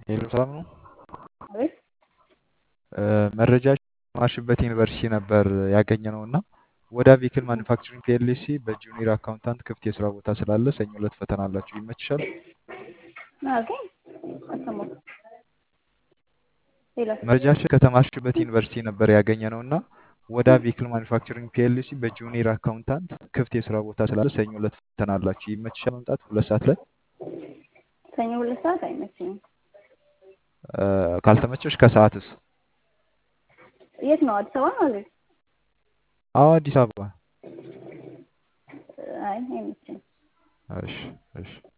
ሄሎ ሰላም ነው። አቤት። መረጃችን ማሽበት ዩኒቨርሲቲ ነበር ያገኘነው እና ወደ ቬሂክል ማኒፋክቸሪንግ ፒኤልሲ በጁኒየር አካውንታንት ክፍት የስራ ቦታ ስላለ ሰኞ ዕለት ፈተና አላችሁ። ይመችሻል? ኦኬ። አሰማሁ። ሌላ መረጃችን ከተማርሽበት ዩኒቨርሲቲ ነበር ያገኘነው እና ወደ ቬሂክል ማኒፋክቸሪንግ ፒኤልሲ በጁኒየር አካውንታንት ክፍት የስራ ቦታ ስላለ ሰኞ ዕለት ፈተና አላችሁ። ይመችሻል መምጣት 2 ሰዓት ላይ? ሰኞ 2 ሰዓት አይመችኝም። ካልተመቸሽ ከሰዓትስ? የት ነው? አዲስ አበባ ነው አቤት? አዎ አዲስ አበባ። አይ አይመችኝም። እሺ እሺ